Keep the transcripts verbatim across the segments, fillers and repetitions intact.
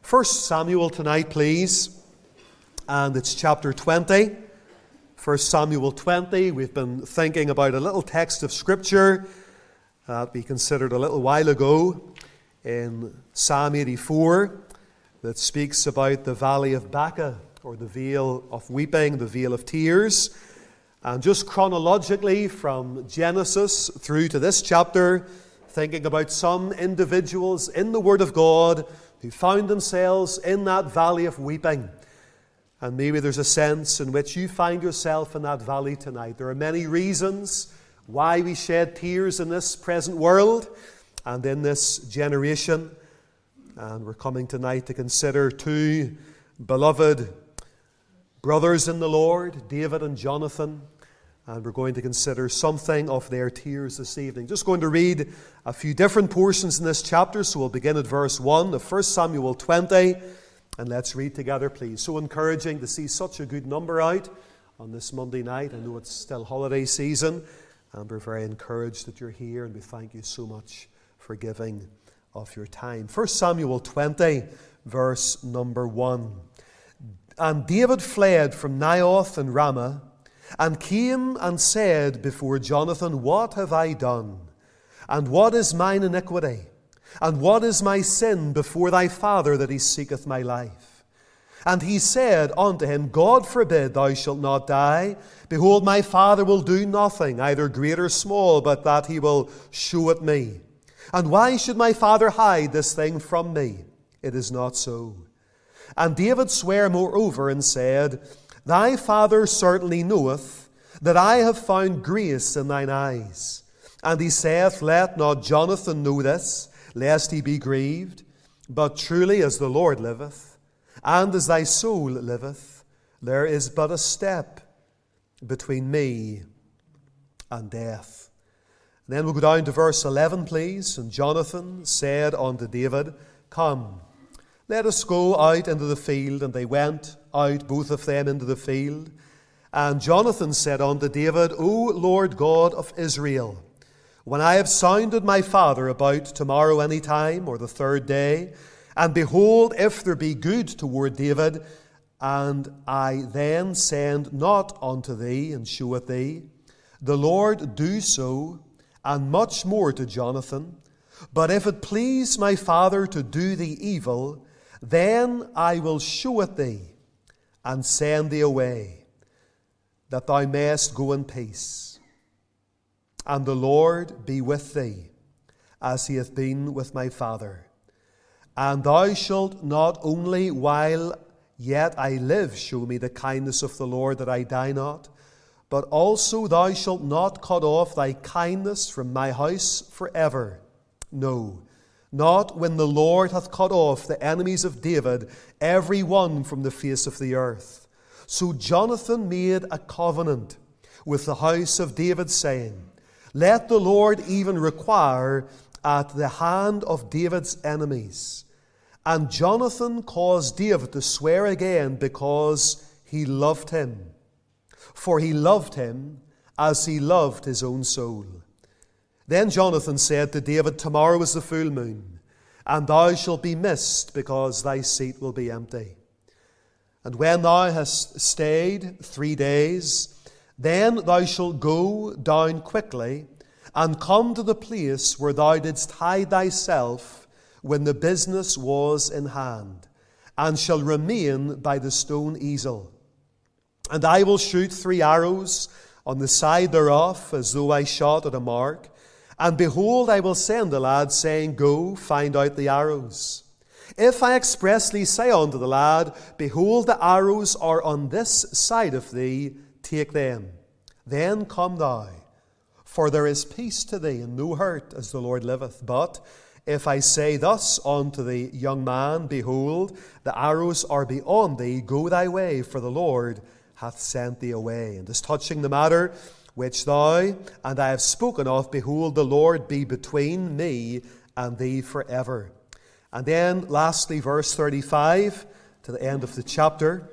First Samuel tonight, please, and it's chapter twenty. First Samuel twenty. We've been thinking about a little text of Scripture that we considered a little while ago in Psalm eighty-four that speaks about the valley of Baca, or the vale of weeping, the vale of tears. And just chronologically from Genesis through to this chapter, thinking about some individuals in the Word of God who found themselves in that valley of weeping. And maybe there's a sense in which you find yourself in that valley tonight. There are many reasons why we shed tears in this present world and in this generation. And we're coming tonight to consider two beloved brothers in the Lord, David and Jonathan. And we're going to consider something of their tears this evening. Just going to read a few different portions in this chapter. So we'll begin at verse one of First Samuel twenty. And let's read together, please. So encouraging to see such a good number out on this Monday night. I know it's still holiday season. And we're very encouraged that you're here. And we thank you so much for giving of your time. First Samuel twenty, verse number one. And David fled from Naioth and Ramah, and came and said before Jonathan, What have I done? And what is mine iniquity? And what is my sin before thy father, that he seeketh my life? And he said unto him, God forbid thou shalt not die. Behold, my father will do nothing, either great or small, but that he will shew it me. And why should my father hide this thing from me? It is not so. And David sware moreover and said, Thy father certainly knoweth that I have found grace in thine eyes. And he saith, Let not Jonathan know this, lest he be grieved. But truly as the Lord liveth, and as thy soul liveth, there is but a step between me and death. And then we'll go down to verse eleven, please. And Jonathan said unto David, Come, let us go out into the field. And they went out, both of them, into the field. And Jonathan said unto David, O Lord God of Israel, when I have sounded my father about tomorrow any time, or the third day, and behold, if there be good toward David, and I then send not unto thee, and shew it thee, the Lord do so, and much more to Jonathan. But if it please my father to do thee evil, then I will shew it thee, and send thee away, that thou mayest go in peace. And the Lord be with thee, as he hath been with my father. And thou shalt not only while yet I live show me the kindness of the Lord, that I die not, but also thou shalt not cut off thy kindness from my house forever. No, not when the Lord hath cut off the enemies of David, every one from the face of the earth. So Jonathan made a covenant with the house of David, saying, Let the Lord even require at the hand of David's enemies. And Jonathan caused David to swear again, because he loved him. For he loved him as he loved his own soul. Then Jonathan said to David, Tomorrow is the full moon, and thou shalt be missed, because thy seat will be empty. And when thou hast stayed three days, then thou shalt go down quickly, and come to the place where thou didst hide thyself when the business was in hand, and shall remain by the stone easel. And I will shoot three arrows on the side thereof, as though I shot at a mark. And behold, I will send the lad, saying, Go, find out the arrows. If I expressly say unto the lad, Behold, the arrows are on this side of thee, take them. Then come thou, for there is peace to thee, and no hurt, as the Lord liveth. But if I say thus unto the young man, Behold, the arrows are beyond thee, go thy way, for the Lord hath sent thee away. And as touching the matter which thou and I have spoken of, behold, the Lord be between me and thee forever. And then, lastly, verse thirty-five, to the end of the chapter.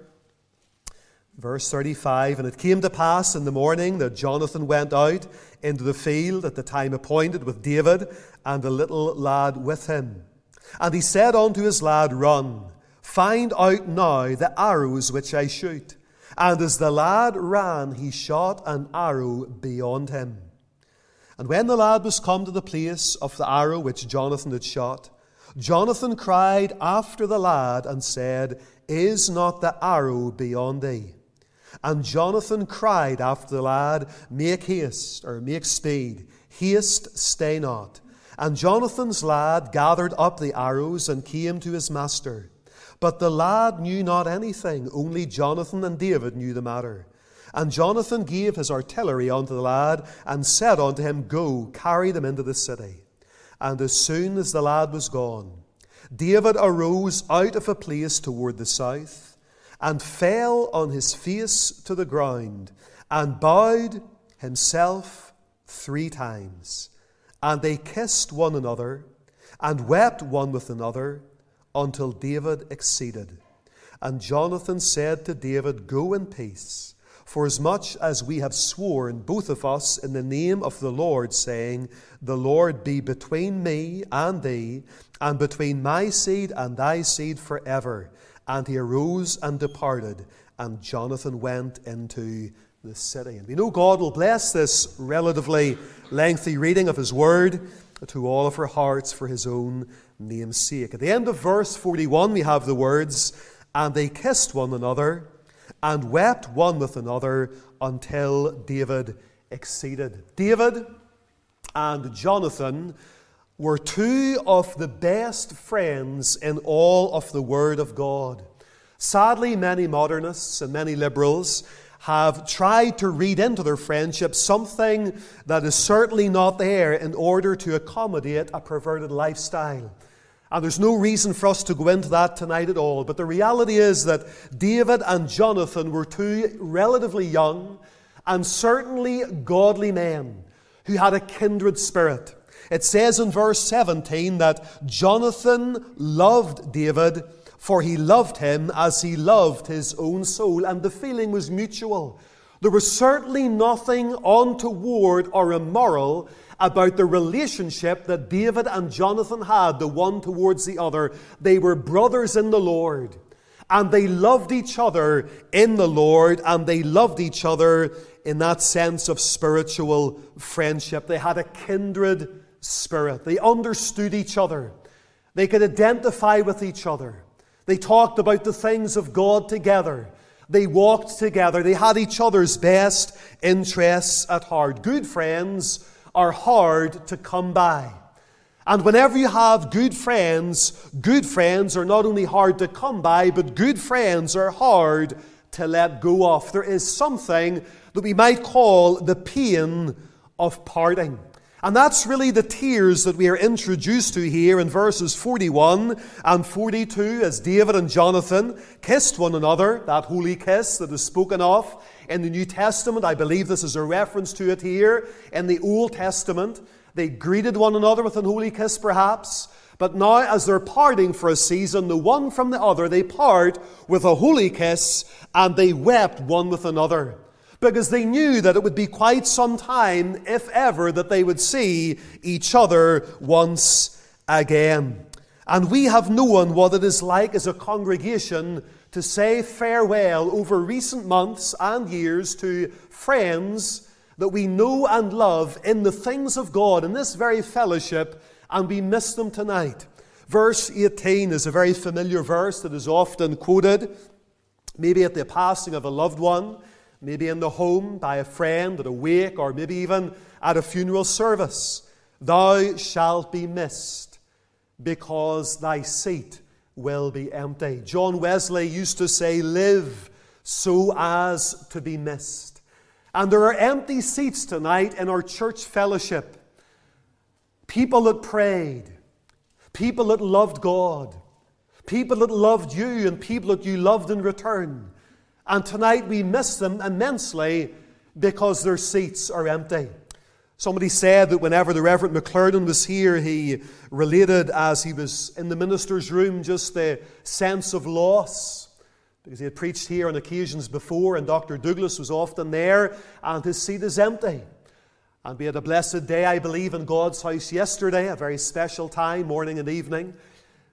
Verse thirty-five, And it came to pass in the morning that Jonathan went out into the field at the time appointed with David, and the little lad with him. And he said unto his lad, Run. Find out now the arrows which I shoot. And as the lad ran, he shot an arrow beyond him. And when the lad was come to the place of the arrow which Jonathan had shot, Jonathan cried after the lad and said, Is not the arrow beyond thee? And Jonathan cried after the lad, Make haste, or make speed. Haste, stay not. And Jonathan's lad gathered up the arrows and came to his master. But the lad knew not anything, only Jonathan and David knew the matter. And Jonathan gave his artillery unto the lad, and said unto him, Go, carry them into the city. And as soon as the lad was gone, David arose out of a place toward the south, and fell on his face to the ground, and bowed himself three times. And they kissed one another, and wept one with another, until David exceeded. And Jonathan said to David, Go in peace, for as much as we have sworn, both of us, in the name of the Lord, saying, The Lord be between me and thee, and between my seed and thy seed forever. And he arose and departed, and Jonathan went into the city. And we know God will bless this relatively lengthy reading of his word to all of our hearts for his own name's sake. At the end of verse forty-one, we have the words, And they kissed one another, and wept one with another, until David exceeded. David and Jonathan were two of the best friends in all of the Word of God. Sadly, many modernists and many liberals have tried to read into their friendship something that is certainly not there in order to accommodate a perverted lifestyle. And there's no reason for us to go into that tonight at all. But the reality is that David and Jonathan were two relatively young and certainly godly men who had a kindred spirit. It says in verse seventeen that Jonathan loved David, for he loved him as he loved his own soul, and the feeling was mutual. There was certainly nothing untoward or immoral about the relationship that David and Jonathan had, the one towards the other. They were brothers in the Lord, and they loved each other in the Lord, and they loved each other in that sense of spiritual friendship. They had a kindred spirit. They understood each other. They could identify with each other. They talked about the things of God together. They walked together. They had each other's best interests at heart. Good friends are hard to come by. And whenever you have good friends, good friends are not only hard to come by, but good friends are hard to let go of. There is something that we might call the pain of parting. And that's really the tears that we are introduced to here in verses forty-one and forty-two, as David and Jonathan kissed one another, that holy kiss that is spoken of in the New Testament. I believe this is a reference to it here. In the Old Testament, they greeted one another with an holy kiss perhaps, but now as they're parting for a season, the one from the other, they part with a holy kiss, and they wept one with another, because they knew that it would be quite some time, if ever, that they would see each other once again. And we have known what it is like as a congregation to say farewell over recent months and years to friends that we know and love in the things of God, in this very fellowship, and we miss them tonight. Verse eighteen is a very familiar verse that is often quoted, maybe at the passing of a loved one, maybe in the home by a friend at a wake, or maybe even at a funeral service. Thou shalt be missed, because thy seat will be empty. John Wesley used to say, live so as to be missed. And there are empty seats tonight in our church fellowship. People that prayed, people that loved God, people that loved you, and people that you loved in return. And tonight we miss them immensely because their seats are empty. Somebody said that whenever the Reverend McClurden was here, he related as he was in the minister's room just the sense of loss, because he had preached here on occasions before, and Doctor Douglas was often there, and his seat is empty. And we had a blessed day, I believe, in God's house yesterday, a very special time, morning and evening.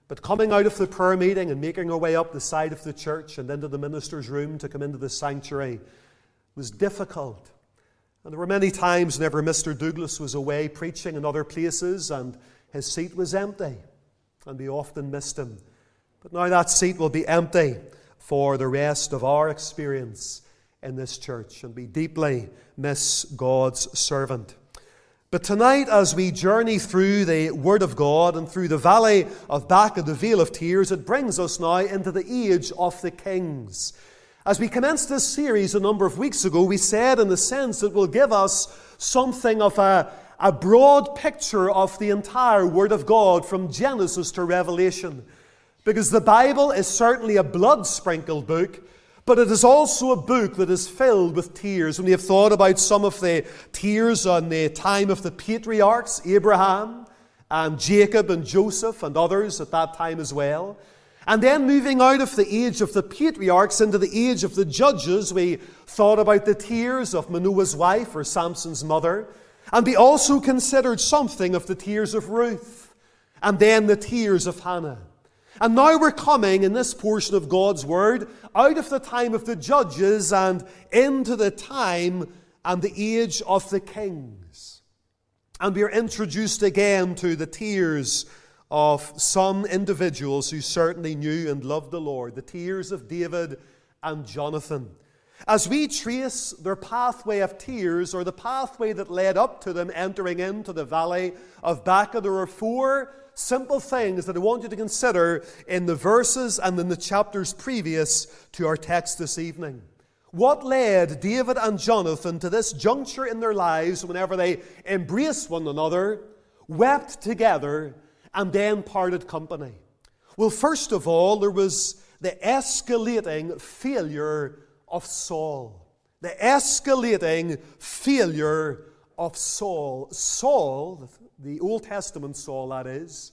But coming out of the prayer meeting and making our way up the side of the church and into the minister's room to come into the sanctuary was difficult. And there were many times whenever Mister Douglas was away preaching in other places and his seat was empty, and we often missed him. But now that seat will be empty for the rest of our experience in this church, and we deeply miss God's servant. But tonight, as we journey through the Word of God and through the valley of Baca, the Vale of Tears, it brings us now into the age of the kings. As we commenced this series a number of weeks ago, we said in the sense it will give us something of a, a broad picture of the entire Word of God from Genesis to Revelation. Because the Bible is certainly a blood-sprinkled book, but it is also a book that is filled with tears. When you have thought about some of the tears on the time of the patriarchs, Abraham and Jacob and Joseph and others at that time as well. And then moving out of the age of the patriarchs into the age of the judges, we thought about the tears of Manoah's wife or Samson's mother. And we also considered something of the tears of Ruth and then the tears of Hannah. And now we're coming in this portion of God's Word out of the time of the judges and into the time and the age of the kings. And we are introduced again to the tears of some individuals who certainly knew and loved the Lord, the tears of David and Jonathan. As we trace their pathway of tears, or the pathway that led up to them entering into the valley of Baca, there are four simple things that I want you to consider in the verses and in the chapters previous to our text this evening. What led David and Jonathan to this juncture in their lives whenever they embraced one another, wept together, and then parted company? Well, first of all, there was the escalating failure of Saul. The escalating failure of Saul. Saul, the Old Testament Saul, that is.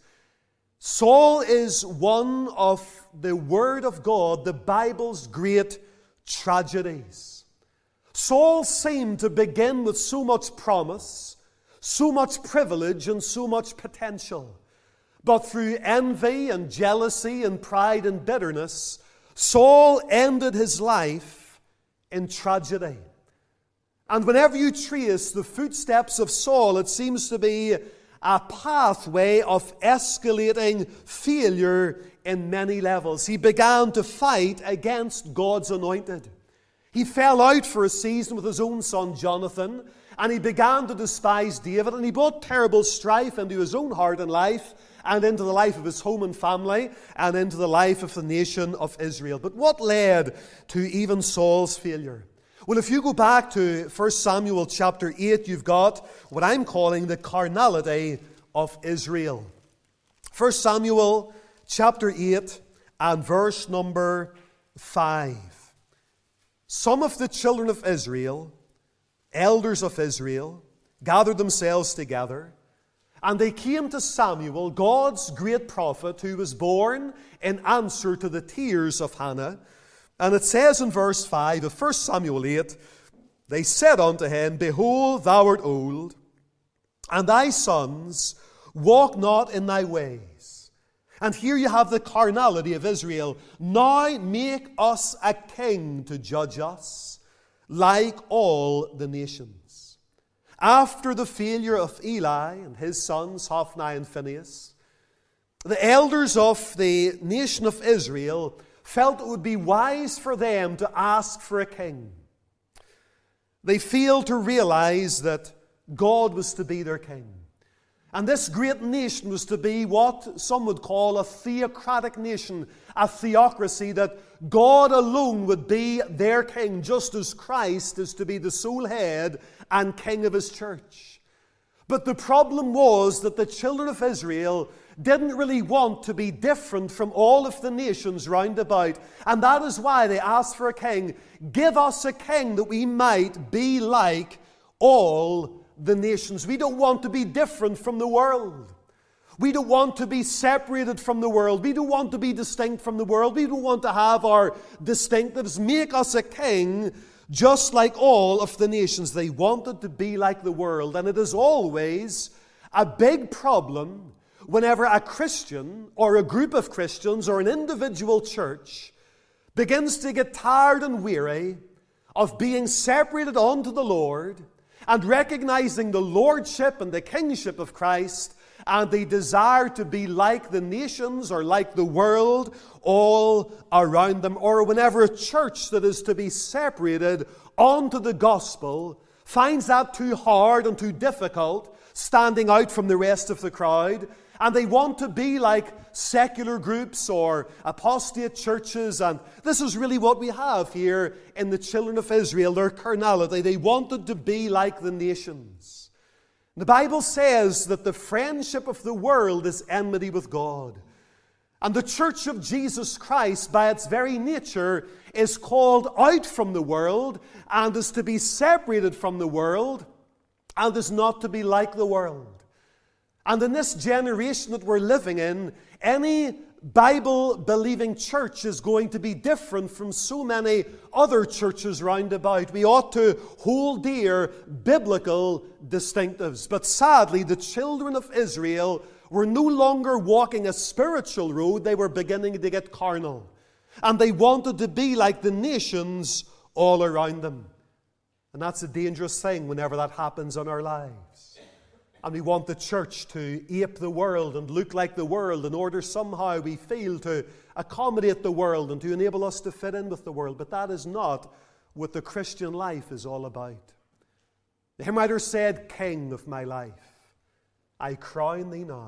Saul is one of the Word of God, the Bible's great tragedies. Saul seemed to begin with so much promise, so much privilege, and so much potential. But through envy and jealousy and pride and bitterness, Saul ended his life in tragedy. And whenever you trace the footsteps of Saul, it seems to be a pathway of escalating failure in many levels. He began to fight against God's anointed. He fell out for a season with his own son Jonathan, and he began to despise David, and he brought terrible strife into his own heart and life, and into the life of his home and family, and into the life of the nation of Israel. But what led to even Saul's failure? Well, if you go back to First Samuel chapter eight, you've got what I'm calling the carnality of Israel. First Samuel chapter eight and verse number five. Some of the children of Israel, elders of Israel, gathered themselves together, and they came to Samuel, God's great prophet, who was born in answer to the tears of Hannah. And it says in verse five of First Samuel eight, they said unto him, Behold, thou art old, and thy sons walk not in thy ways. And here you have the carnality of Israel. Now make us a king to judge us, like all the nations. After the failure of Eli and his sons, Hophni and Phinehas, the elders of the nation of Israel felt it would be wise for them to ask for a king. They failed to realize that God was to be their king. And this great nation was to be what some would call a theocratic nation, a theocracy, that God alone would be their king, just as Christ is to be the sole head and king of his church. But the problem was that the children of Israel didn't really want to be different from all of the nations round about. And that is why they asked for a king. Give us a king that we might be like all the nations. We don't want to be different from the world. We don't want to be separated from the world. We don't want to be distinct from the world. We don't want to have our distinctives. Make us a king just like all of the nations. They wanted to be like the world. And it is always a big problem whenever a Christian or a group of Christians or an individual church begins to get tired and weary of being separated unto the Lord and recognizing the lordship and the kingship of Christ, and they desire to be like the nations or like the world all around them, or whenever a church that is to be separated unto the gospel finds that too hard and too difficult, standing out from the rest of the crowd, and they want to be like secular groups or apostate churches. And this is really what we have here in the children of Israel, their carnality. They wanted to be like the nations. The Bible says that the friendship of the world is enmity with God. And the church of Jesus Christ, by its very nature, is called out from the world and is to be separated from the world and is not to be like the world. And in this generation that we're living in, any Bible-believing church is going to be different from so many other churches round about. We ought to hold dear biblical distinctives. But sadly, the children of Israel were no longer walking a spiritual road. They were beginning to get carnal. And they wanted to be like the nations all around them. And that's a dangerous thing whenever that happens in our lives. And we want the church to ape the world and look like the world in order somehow we feel to accommodate the world and to enable us to fit in with the world. But that is not what the Christian life is all about. The hymn writer said, "King of my life, I crown thee now.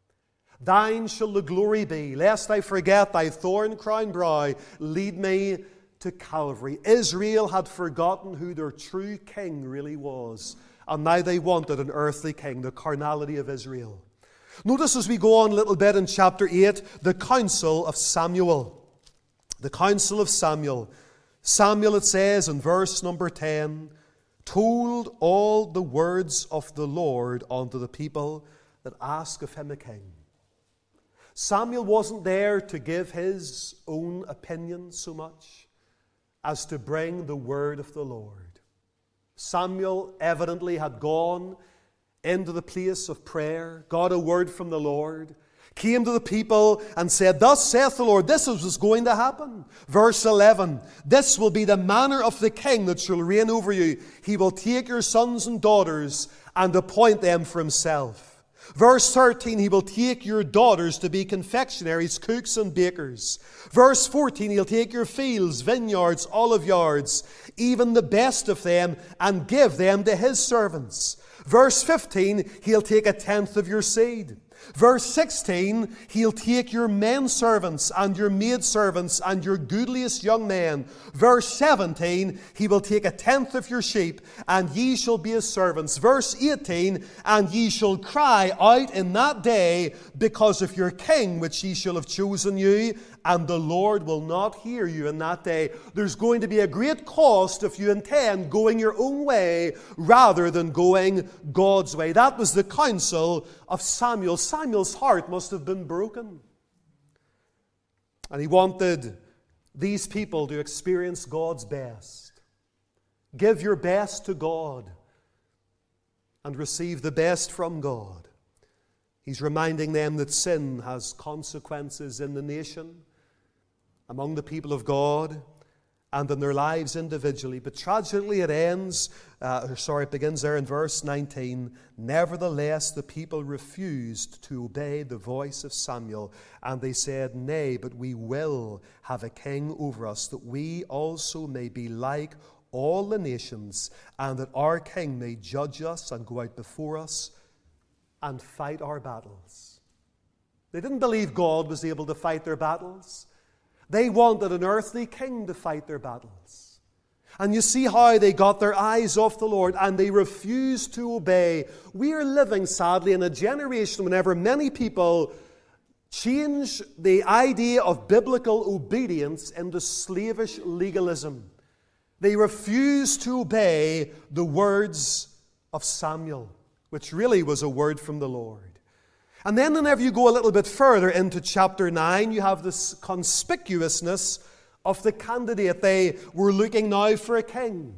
Thine shall the glory be, lest I forget thy thorn-crowned brow. Lead me to Calvary." Israel had forgotten who their true king really was. And now they wanted an earthly king, the carnality of Israel. Notice as we go on a little bit in chapter eight, the counsel of Samuel. The counsel of Samuel. Samuel, it says in verse number ten, told all the words of the Lord unto the people that ask of him a king. Samuel wasn't there to give his own opinion so much as to bring the word of the Lord. Samuel evidently had gone into the place of prayer, got a word from the Lord, came to the people and said, "Thus saith the Lord," this is what's going to happen. Verse eleven, "This will be the manner of the king that shall reign over you. He will take your sons and daughters and appoint them for himself." Verse thirteen, "He will take your daughters to be confectionaries, cooks and bakers." Verse fourteen, "He'll take your fields, vineyards, olive yards, even the best of them, and give them to his servants." Verse fifteen, "He'll take a tenth of your seed." Verse sixteen, "He'll take your men servants and your maid servants and your goodliest young men." Verse seventeen, "He will take a tenth of your sheep, and ye shall be his servants." Verse eighteen, "And ye shall cry out in that day because of your king which ye shall have chosen you, and the Lord will not hear you in that day." There's going to be a great cost if you intend going your own way rather than going God's way. That was the counsel of Samuel. Samuel's heart must have been broken. And he wanted these people to experience God's best. Give your best to God and receive the best from God. He's reminding them that sin has consequences in the nation, among the people of God, and in their lives individually. But tragically it ends, uh, or sorry, it begins there in verse nineteen. "Nevertheless, the people refused to obey the voice of Samuel, and they said, Nay, but we will have a king over us, that we also may be like all the nations, and that our king may judge us and go out before us and fight our battles." They didn't believe God was able to fight their battles. They wanted an earthly king to fight their battles. And you see how they got their eyes off the Lord and they refused to obey. We are living, sadly, in a generation whenever many people change the idea of biblical obedience into slavish legalism. They refuse to obey the words of Samuel, which really was a word from the Lord. And then whenever you go a little bit further into chapter nine, you have this conspicuousness of the candidate. They were looking now for a king.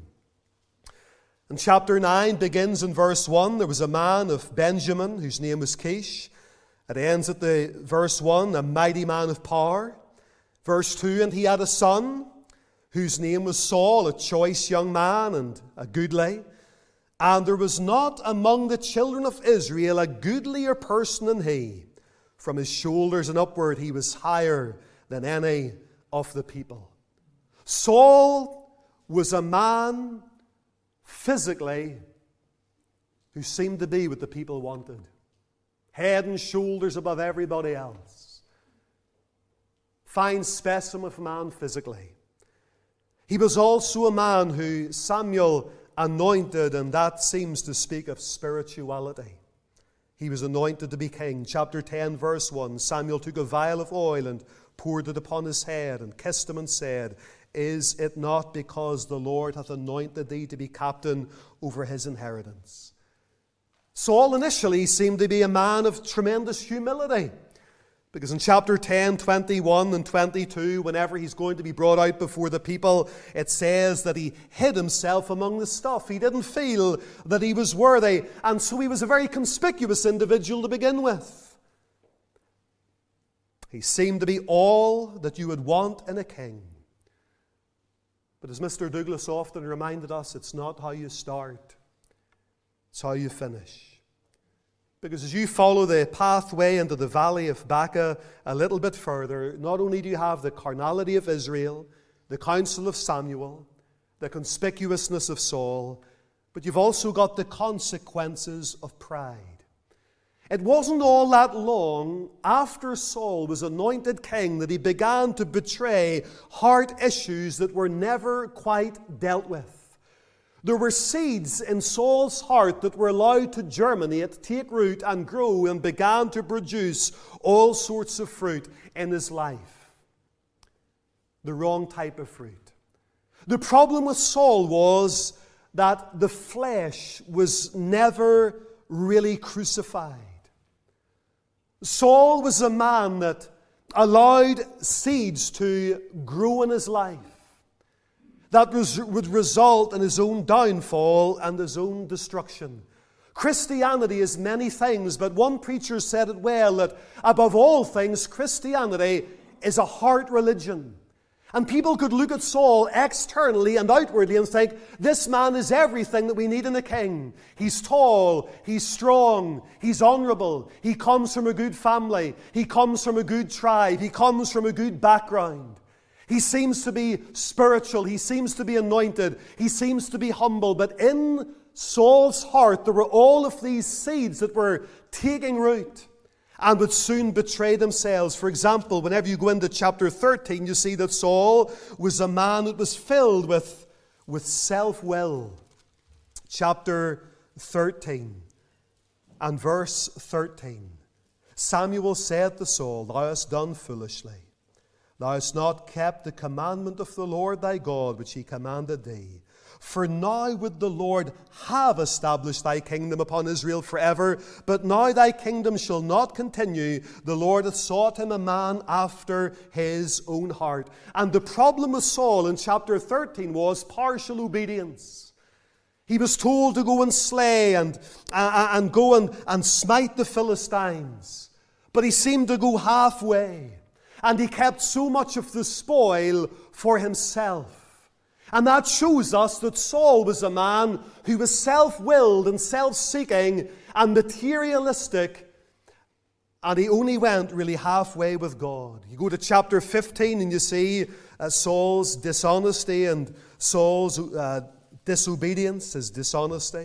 And chapter nine begins in verse one. There was a man of Benjamin whose name was Kish. It ends at the verse one, a mighty man of power. Verse two, and he had a son, whose name was Saul, a choice young man and a goodly. And there was not among the children of Israel a goodlier person than he. From his shoulders and upward he was higher than any of the people. Saul was a man physically who seemed to be what the people wanted. Head and shoulders above everybody else. Fine specimen of a man physically. He was also a man who Samuel anointed, and that seems to speak of spirituality. He was anointed to be king. Chapter ten, verse one, Samuel took a vial of oil and poured it upon his head and kissed him and said, Is it not because the Lord hath anointed thee to be captain over his inheritance? Saul initially seemed to be a man of tremendous humility, because in chapter ten, twenty-one and twenty-two, whenever he's going to be brought out before the people, it says that he hid himself among the stuff. He didn't feel that he was worthy, and so he was a very conspicuous individual to begin with. He seemed to be all that you would want in a king. But as Mister Douglas often reminded us, it's not how you start, it's how you finish. Because as you follow the pathway into the valley of Baca a little bit further, not only do you have the carnality of Israel, the counsel of Samuel, the conspicuousness of Saul, but you've also got the consequences of pride. It wasn't all that long after Saul was anointed king that he began to betray heart issues that were never quite dealt with. There were seeds in Saul's heart that were allowed to germinate, take root, and grow, and began to produce all sorts of fruit in his life. The wrong type of fruit. The problem with Saul was that the flesh was never really crucified. Saul was a man that allowed seeds to grow in his life that was, would result in his own downfall and his own destruction. Christianity is many things, but one preacher said it well, that above all things, Christianity is a heart religion. And people could look at Saul externally and outwardly and think, this man is everything that we need in a king. He's tall, he's strong, he's honourable, he comes from a good family, he comes from a good tribe, he comes from a good background. He seems to be spiritual. He seems to be anointed. He seems to be humble. But in Saul's heart, there were all of these seeds that were taking root and would soon betray themselves. For example, whenever you go into chapter thirteen, you see that Saul was a man that was filled with, with self-will. Chapter thirteen and verse thirteen. Samuel said to Saul, Thou hast done foolishly. Thou hast not kept the commandment of the Lord thy God, which he commanded thee. For now would the Lord have established thy kingdom upon Israel forever, but now thy kingdom shall not continue. The Lord hath sought him a man after his own heart. And the problem with Saul in chapter thirteen was partial obedience. He was told to go and slay and, uh, and go and, and smite the Philistines. But he seemed to go halfway. And he kept so much of the spoil for himself. And that shows us that Saul was a man who was self-willed and self-seeking and materialistic. And he only went really halfway with God. You go to chapter fifteen and you see uh, Saul's dishonesty and Saul's uh, disobedience, his dishonesty.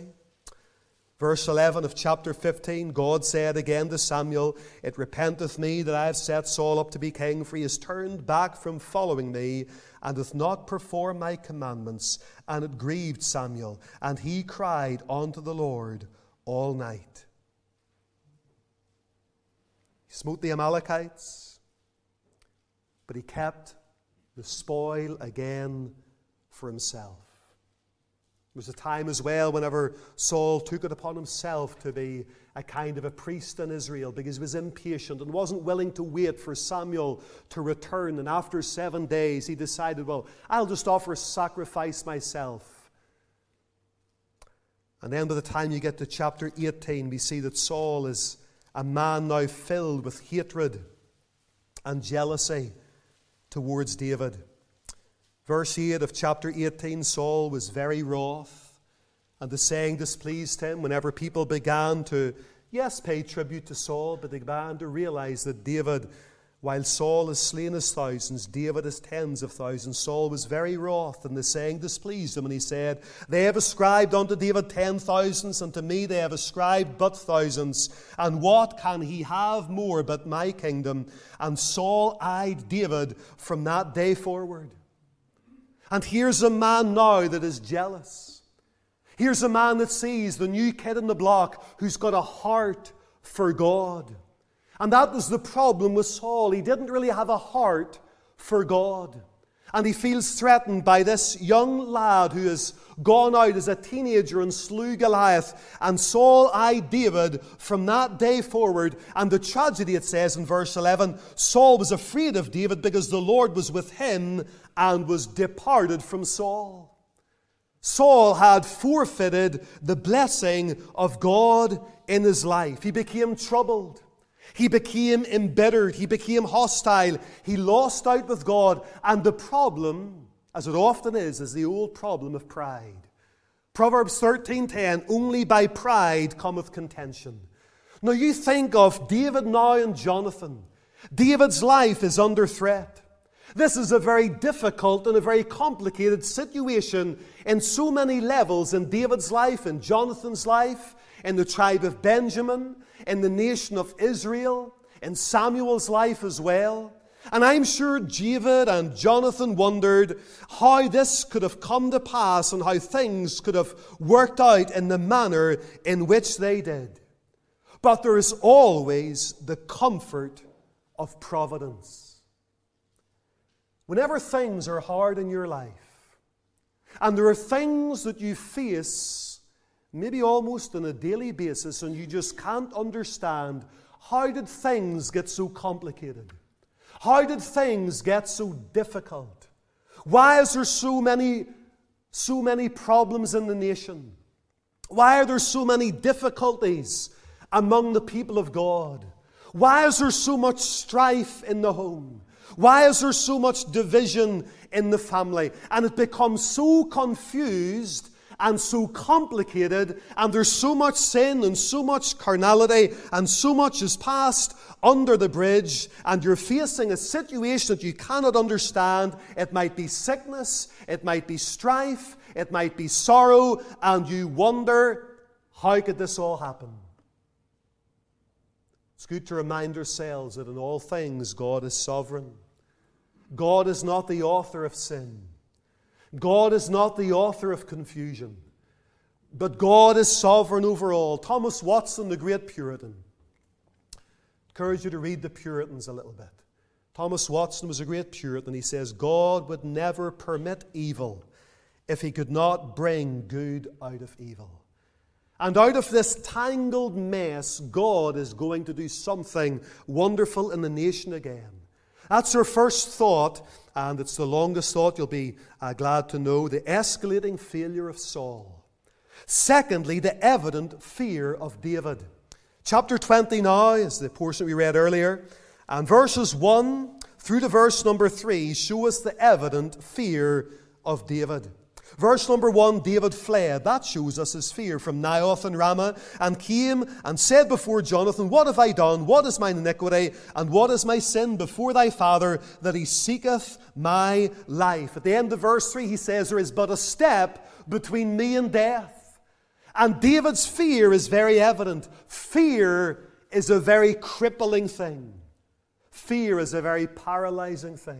Verse eleven of chapter fifteen, God said again to Samuel, It repenteth me that I have set Saul up to be king, for he has turned back from following me, and hath not performed my commandments. And it grieved Samuel, and he cried unto the Lord all night. He smote the Amalekites, but he kept the spoil again for himself. There was a time as well whenever Saul took it upon himself to be a kind of a priest in Israel because he was impatient and wasn't willing to wait for Samuel to return. And after seven days he decided, well, I'll just offer a sacrifice myself. And then by the time you get to chapter eighteen, we see that Saul is a man now filled with hatred and jealousy towards David. Verse eight of chapter eighteen, Saul was very wroth, and the saying displeased him whenever people began to, yes, pay tribute to Saul, but they began to realize that David, while Saul has slain his thousands, David has tens of thousands. Saul was very wroth, and the saying displeased him, and he said, they have ascribed unto David ten thousands, and to me they have ascribed but thousands. And what can he have more but my kingdom? And Saul eyed David from that day forward. And here's a man now that is jealous. Here's a man that sees the new kid in the block who's got a heart for God. And that was the problem with Saul. He didn't really have a heart for God. And he feels threatened by this young lad who has gone out as a teenager and slew Goliath. And Saul eyed David from that day forward. And the tragedy, it says in verse eleven, Saul was afraid of David because the Lord was with him and was departed from Saul. Saul had forfeited the blessing of God in his life. He became troubled. He became embittered. He became hostile. He lost out with God. And the problem, as it often is, is the old problem of pride. Proverbs thirteen ten, only by pride cometh contention. Now you think of David now and Jonathan. David's life is under threat. This is a very difficult and a very complicated situation in so many levels in David's life, in Jonathan's life, in the tribe of Benjamin, in the nation of Israel, in Samuel's life as well. And I'm sure David and Jonathan wondered how this could have come to pass and how things could have worked out in the manner in which they did. But there is always the comfort of providence. Whenever things are hard in your life, and there are things that you face maybe almost on a daily basis, and you just can't understand, how did things get so complicated? How did things get so difficult? Why is there so many, so many problems in the nation? Why are there so many difficulties among the people of God? Why is there so much strife in the home? Why is there so much division in the family? And it becomes so confused and so complicated, and there's so much sin and so much carnality, and so much is passed under the bridge, and you're facing a situation that you cannot understand. It might be sickness, it might be strife, it might be sorrow, and you wonder, how could this all happen? It's good to remind ourselves that in all things God is sovereign. God is not the author of sin. God is not the author of confusion. But God is sovereign over all. Thomas Watson, the great Puritan. I encourage you to read the Puritans a little bit. Thomas Watson was a great Puritan. He says, God would never permit evil if he could not bring good out of evil. And out of this tangled mess, God is going to do something wonderful in the nation again. That's our first thought, and it's the longest thought, you'll be uh, glad to know, the escalating failure of Saul. Secondly, the evident fear of David. Chapter twenty now is the portion we read earlier, and verses one through to verse number three show us the evident fear of David. Verse number one, David fled. That shows us his fear from Naioth and Ramah, and came and said before Jonathan, what have I done? What is mine iniquity? And what is my sin before thy father, that he seeketh my life? At the end of verse three, he says, there is but a step between me and death. And David's fear is very evident. Fear is a very crippling thing. Fear is a very paralyzing thing.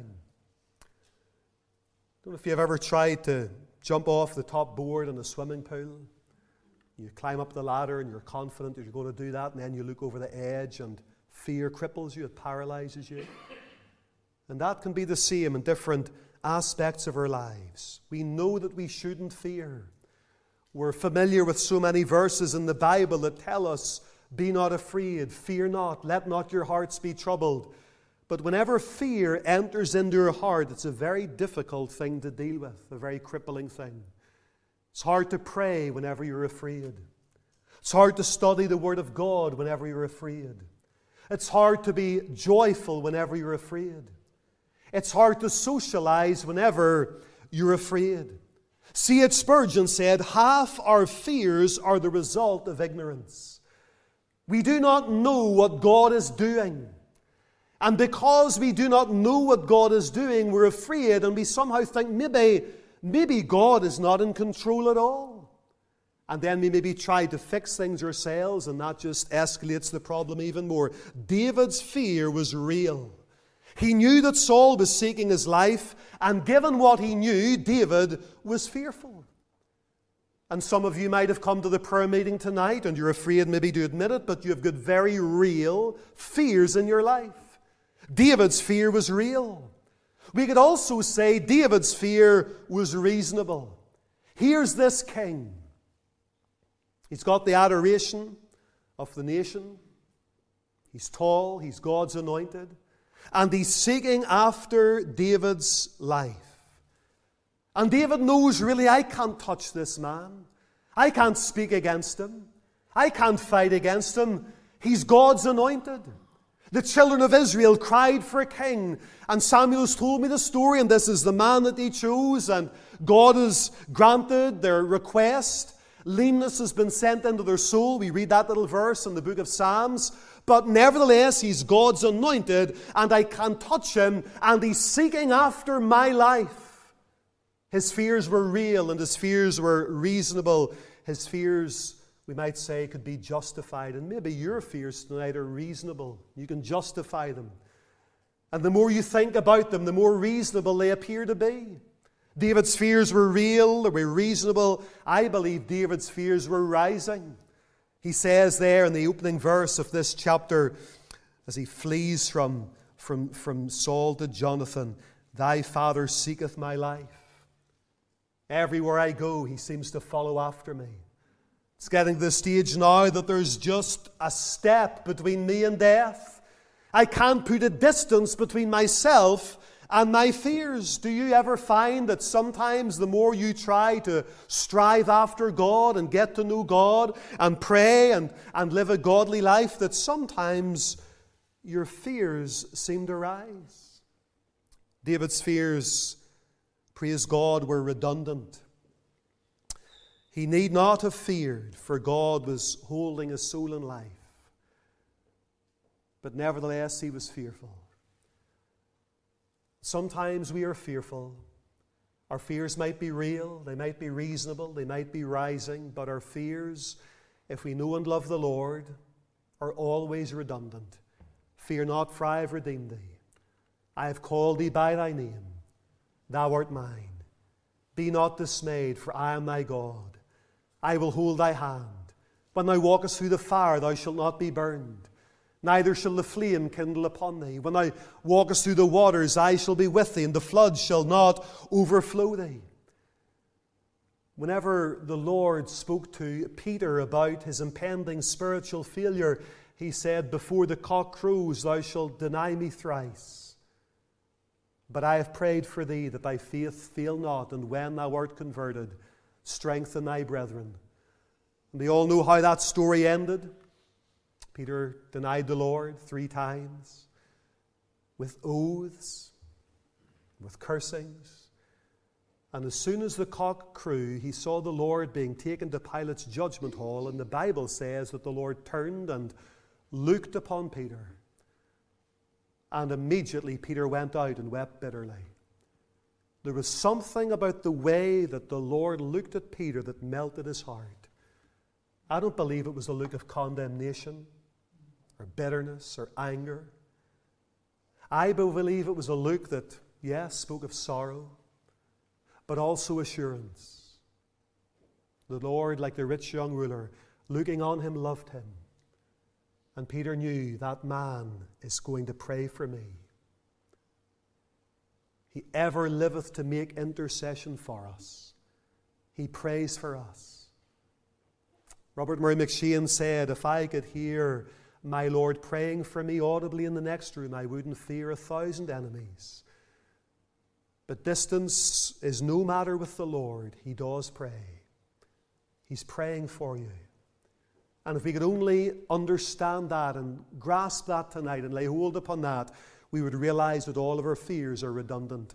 I don't know if you've ever tried to jump off the top board in a swimming pool. You climb up the ladder and you're confident that you're going to do that, and then you look over the edge and fear cripples you, it paralyzes you. And that can be the same in different aspects of our lives. We know that we shouldn't fear. We're familiar with so many verses in the Bible that tell us, be not afraid, fear not, let not your hearts be troubled. But whenever fear enters into your heart, it's a very difficult thing to deal with, a very crippling thing. It's hard to pray whenever you're afraid. It's hard to study the Word of God whenever you're afraid. It's hard to be joyful whenever you're afraid. It's hard to socialize whenever you're afraid. C H Spurgeon said, half our fears are the result of ignorance. We do not know what God is doing. And because we do not know what God is doing, we're afraid, and we somehow think maybe, maybe God is not in control at all. And then we maybe try to fix things ourselves, and that just escalates the problem even more. David's fear was real. He knew that Saul was seeking his life, and given what he knew, David was fearful. And some of you might have come to the prayer meeting tonight, and you're afraid maybe to admit it, but you've got very real fears in your life. David's fear was real. We could also say David's fear was reasonable. Here's this king. He's got the adoration of the nation. He's tall, he's God's anointed. And he's seeking after David's life. And David knows, really, I can't touch this man. I can't speak against him. I can't fight against him. He's God's anointed. The children of Israel cried for a king. And Samuel has told me the story, and this is the man that he chose. And God has granted their request. Leanness has been sent into their soul. We read that little verse in the book of Psalms. But nevertheless, he's God's anointed, and I can't touch him, and he's seeking after my life. His fears were real, and his fears were reasonable. His fears, we might say, could be justified. And maybe your fears tonight are reasonable. You can justify them. And the more you think about them, the more reasonable they appear to be. David's fears were real, they were reasonable. I believe David's fears were rising. He says there in the opening verse of this chapter, as he flees from, from, from Saul to Jonathan, thy father seeketh my life. Everywhere I go, he seems to follow after me. It's getting to the stage now that there's just a step between me and death. I can't put a distance between myself and my fears. Do you ever find that sometimes the more you try to strive after God and get to know God and pray and, and live a godly life, that sometimes your fears seem to rise? David's fears, praise God, were redundant. He need not have feared, for God was holding his soul in life. But nevertheless, he was fearful. Sometimes we are fearful. Our fears might be real, they might be reasonable, they might be rising, but our fears, if we know and love the Lord, are always redundant. Fear not, for I have redeemed thee. I have called thee by thy name. Thou art mine. Be not dismayed, for I am thy God. I will hold thy hand. When thou walkest through the fire, thou shalt not be burned. Neither shall the flame kindle upon thee. When thou walkest through the waters, I shall be with thee, and the flood shall not overflow thee. Whenever the Lord spoke to Peter about his impending spiritual failure, he said, before the cock crows, thou shalt deny me thrice. But I have prayed for thee, that thy faith fail not, and when thou art converted, strengthen thy brethren. And we all know how that story ended. Peter denied the Lord three times, with oaths, with cursings. And as soon as the cock crew, he saw the Lord being taken to Pilate's judgment hall, and the Bible says that the Lord turned and looked upon Peter. And immediately Peter went out and wept bitterly. There was something about the way that the Lord looked at Peter that melted his heart. I don't believe it was a look of condemnation or bitterness or anger. I believe it was a look that, yes, spoke of sorrow, but also assurance. The Lord, like the rich young ruler, looking on him, loved him. And Peter knew that man is going to pray for me. He ever liveth to make intercession for us. He prays for us. Robert Murray McShane said, if I could hear my Lord praying for me audibly in the next room, I wouldn't fear a thousand enemies. But distance is no matter with the Lord. He does pray. He's praying for you. And if we could only understand that and grasp that tonight and lay hold upon that, we would realize that all of our fears are redundant.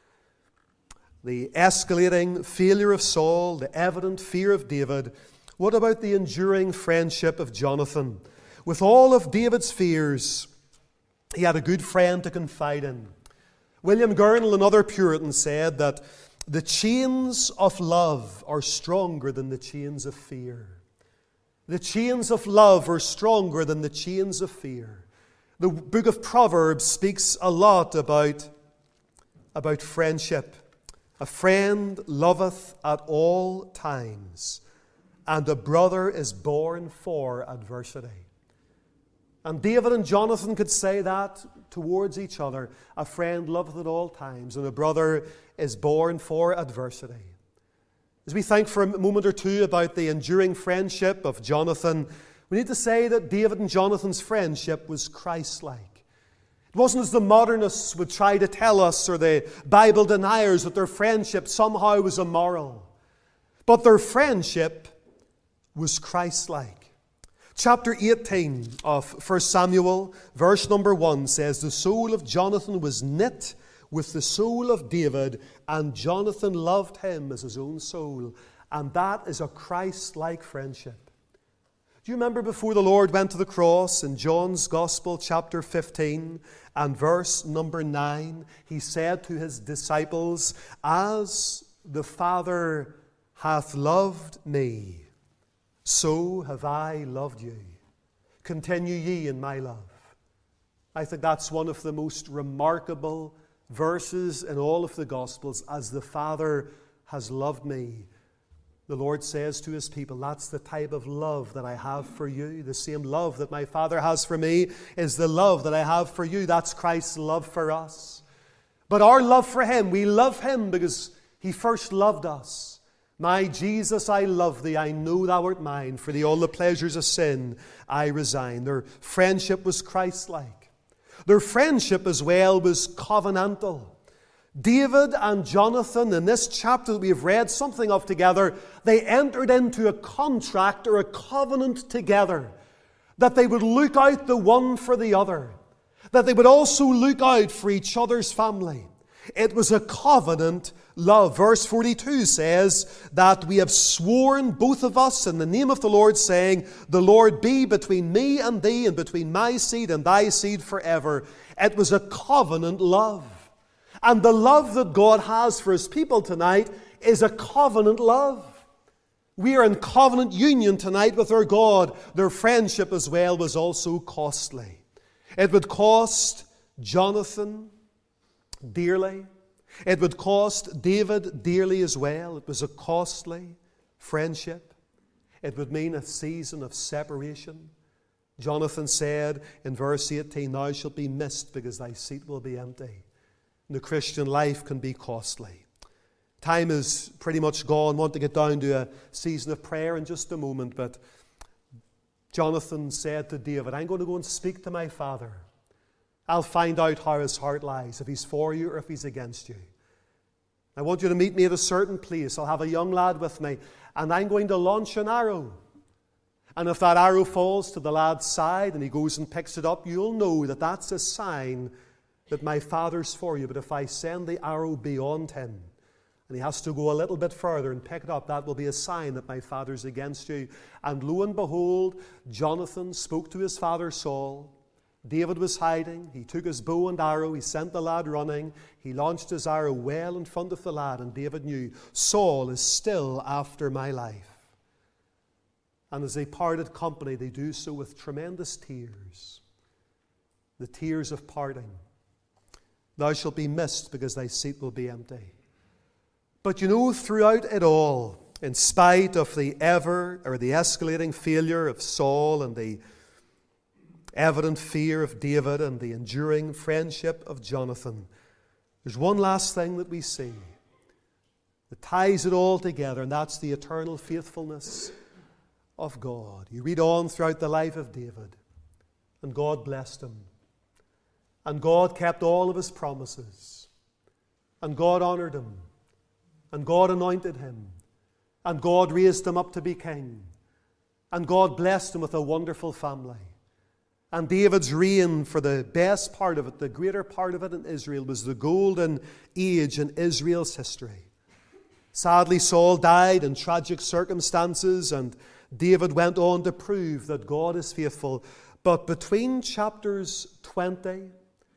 The escalating failure of Saul, the evident fear of David. What about the enduring friendship of Jonathan? With all of David's fears, he had a good friend to confide in. William Gurnall, another Puritan, said that the chains of love are stronger than the chains of fear. The chains of love are stronger than the chains of fear. The book of Proverbs speaks a lot about, about friendship. A friend loveth at all times, and a brother is born for adversity. And David and Jonathan could say that towards each other. A friend loveth at all times, and a brother is born for adversity. As we think for a moment or two about the enduring friendship of Jonathan, we need to say that David and Jonathan's friendship was Christ-like. It wasn't as the modernists would try to tell us, or the Bible deniers, that their friendship somehow was immoral. But their friendship was Christ-like. Chapter eighteen of First Samuel, verse number one says, "The soul of Jonathan was knit with the soul of David, and Jonathan loved him as his own soul." And that is a Christ-like friendship. Do you remember before the Lord went to the cross in John's Gospel, chapter fifteen, and verse number nine, he said to his disciples, "As the Father hath loved me, so have I loved you. Continue ye in my love." I think that's one of the most remarkable verses in all of the Gospels. As the Father has loved me, the Lord says to his people, that's the type of love that I have for you. The same love that my Father has for me is the love that I have for you. That's Christ's love for us. But our love for him, we love him because he first loved us. "My Jesus, I love thee, I know thou art mine, for thee all the pleasures of sin I resign." Their friendship was Christ-like. Their friendship as well was covenantal. David and Jonathan, in this chapter that we have read something of together, they entered into a contract or a covenant together, that they would look out the one for the other, that they would also look out for each other's family. It was a covenant love. Verse forty-two says that we have sworn, both of us, in the name of the Lord, saying, "The Lord be between me and thee, and between my seed and thy seed forever." It was a covenant love. And the love that God has for his people tonight is a covenant love. We are in covenant union tonight with our God. Their friendship as well was also costly. It would cost Jonathan dearly. It would cost David dearly as well. It was a costly friendship. It would mean a season of separation. Jonathan said in verse eighteen, "Thou shalt be missed because thy seat will be empty." The Christian life can be costly. Time is pretty much gone. I want to get down to a season of prayer in just a moment, but Jonathan said to David, "I'm going to go and speak to my father. I'll find out how his heart lies, if he's for you or if he's against you. I want you to meet me at a certain place. I'll have a young lad with me, and I'm going to launch an arrow. And if that arrow falls to the lad's side and he goes and picks it up, you'll know that that's a sign that my father's for you. But if I send the arrow beyond him, and he has to go a little bit further and pick it up, that will be a sign that my father's against you." And lo and behold, Jonathan spoke to his father Saul. David was hiding. He took his bow and arrow. He sent the lad running. He launched his arrow well in front of the lad, and David knew, Saul is still after my life. And as they parted company, they do so with tremendous tears. The tears of parting. "Thou shalt be missed because thy seat will be empty." But you know, throughout it all, in spite of the ever, or the escalating failure of Saul and the evident fear of David and the enduring friendship of Jonathan, there's one last thing that we see that ties it all together, and that's the eternal faithfulness of God. You read on throughout the life of David, and God blessed him, and God kept all of his promises, and God honored him, and God anointed him, and God raised him up to be king. And God blessed him with a wonderful family. And David's reign, for the best part of it, the greater part of it in Israel, was the golden age in Israel's history. Sadly, Saul died in tragic circumstances, and David went on to prove that God is faithful. But between chapters twenty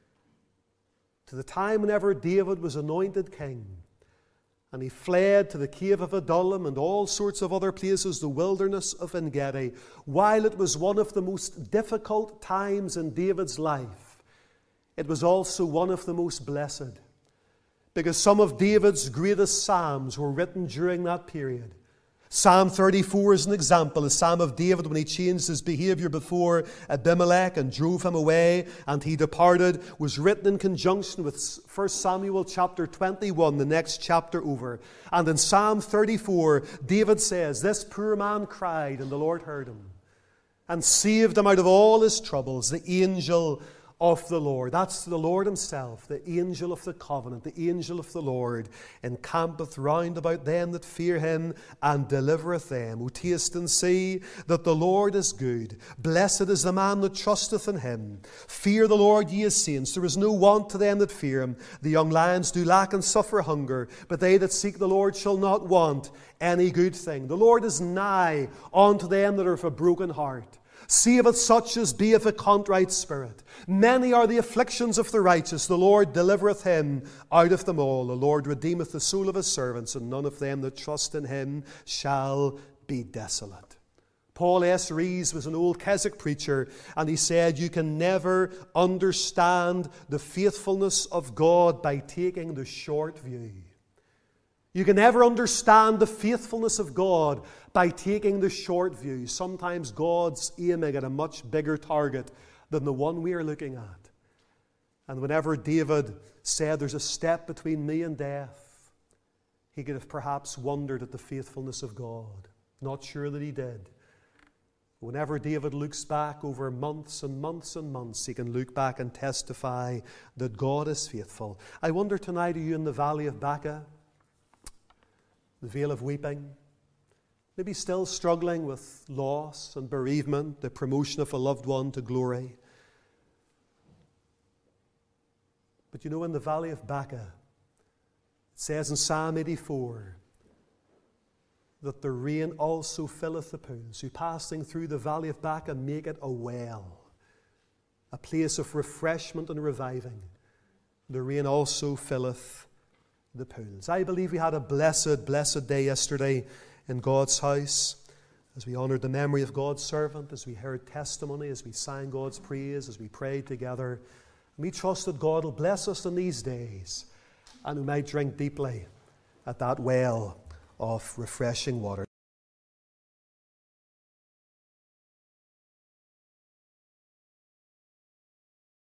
to the time whenever David was anointed king, and he fled to the cave of Adullam and all sorts of other places, the wilderness of En-gedi, while it was one of the most difficult times in David's life, it was also one of the most blessed. Because some of David's greatest psalms were written during that period. Psalm thirty-four is an example, a psalm of David when he changed his behavior before Abimelech and drove him away and he departed, was written in conjunction with First Samuel chapter twenty-one, the next chapter over. And in Psalm thirty-four, David says, "This poor man cried, and the Lord heard him, and saved him out of all his troubles. The angel of the Lord," that's the Lord himself, the angel of the covenant, the angel of the Lord, "encampeth round about them that fear him, and delivereth them. O taste and see that the Lord is good. Blessed is the man that trusteth in him. Fear the Lord, ye his saints. There is no want to them that fear him. The young lions do lack and suffer hunger, but they that seek the Lord shall not want any good thing. The Lord is nigh unto them that are of a broken heart. Saveth such as be of a contrite spirit. Many are the afflictions of the righteous. The Lord delivereth him out of them all. The Lord redeemeth the soul of his servants, and none of them that trust in him shall be desolate." Paul S. Rees was an old Keswick preacher, and he said, "You can never understand the faithfulness of God by taking the short view. You can never understand the faithfulness of God by taking the short view. Sometimes God's aiming at a much bigger target than the one we are looking at." And whenever David said, "There's a step between me and death," he could have perhaps wondered at the faithfulness of God. Not sure that he did. Whenever David looks back over months and months and months, he can look back and testify that God is faithful. I wonder tonight, are you in the valley of Baca, the vale of weeping? Maybe still struggling with loss and bereavement, the promotion of a loved one to glory. But you know, in the valley of Baca, it says in Psalm eighty-four that the rain also filleth the pools. Who passing through the valley of Baca make it a well, a place of refreshment and reviving. The rain also filleth the pools. I believe we had a blessed, blessed day yesterday in God's house, as we honoured the memory of God's servant, as we heard testimony, as we sang God's praise, as we prayed together. And we trust that God will bless us in these days, and we might drink deeply at that well of refreshing water.